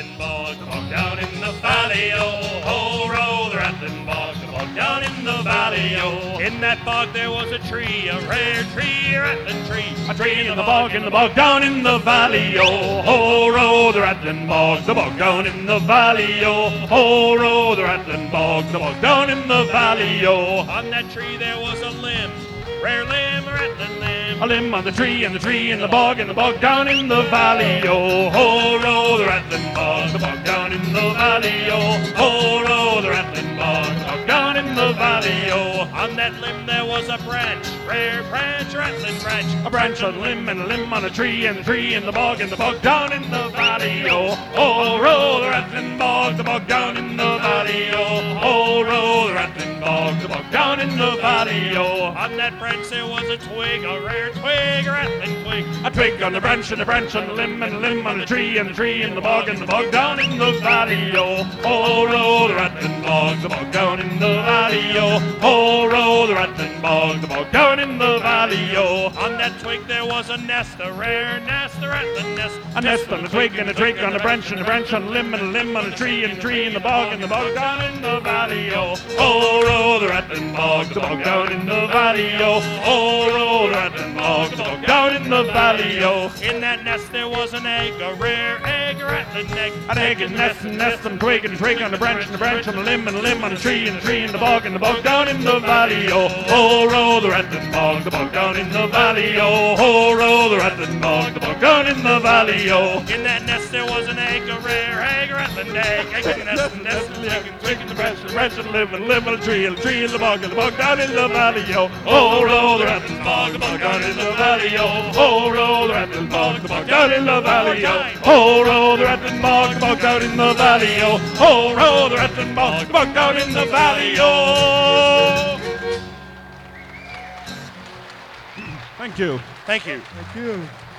rattling bog, the bog down in the valley, oh, ho, row the rattling bog, the bog down in the valley, oh. In that bog there was a tree, a rare tree, a rattling tree, a tree in the bog down in the valley, oh, ho, row the rattling bog, the bog down in the valley, oh, ho, row the rattling bog, the bog down in the valley, oh. On that tree there was a limb, rare limb, a rattling limb, a limb on the tree in the bog down in the valley, oh, ho, row the rattling bog, the bog down in the valley, oh, ho, row the rattling bog, the bog down in the valley, oh. On that limb there was a branch, rare branch, rattling branch, a branch on a limb and a limb on a tree and the tree in the bog down in the valley, oh, ho, row the rattling bog, the bog down in the valley, oh, ho, row the rattling bog, the bog down in the valley, oh. On that branch there was a twig, a rare twig, a rattling twig, a twig on the branch and a branch on the limb and a limb on the tree and the tree in the bog down in the valley, oh, ho, row the rattling bog, the bog down in the valley, oh, ho, row the rattling bog, the bog down in the valley, oh. On that twig there was a nest, a rare nest, a rattling nest, a nest on the twig and a twig on the branch and a branch on the limb and a limb on a tree and a tree in the bog down in the valley, oh, ho, row the rattling bog, the bog down in the valley, oh, ho, row the rattling bog, the bog down in the valley, oh. In that nest there was an egg, a rare egg, a rattling egg, an egg and nest on twig and twig on the branch and the branch on the limb and a limb on a tree and a tree in the bog down in the valley, oh, ho, row the rattling bog, the bog down in the valley, oh, ho, row the rattling bog, the bog down in the valley, oh. In that nest there was an egg, a rare egg, a rattling egg, egg and nest and twig and the branch and the limb on a tree and a tree in the bog down in the valley, oh, ho, row the rattling bog, the bog down in the valley, oh, ho, row the rattling bog, the bog down in the valley, oh, ho, row the rattling bog, the bog down in the valley, oh, ho, row the rattling bog, the bog down in the valley, oh. Thank you. Thank you. Thank you.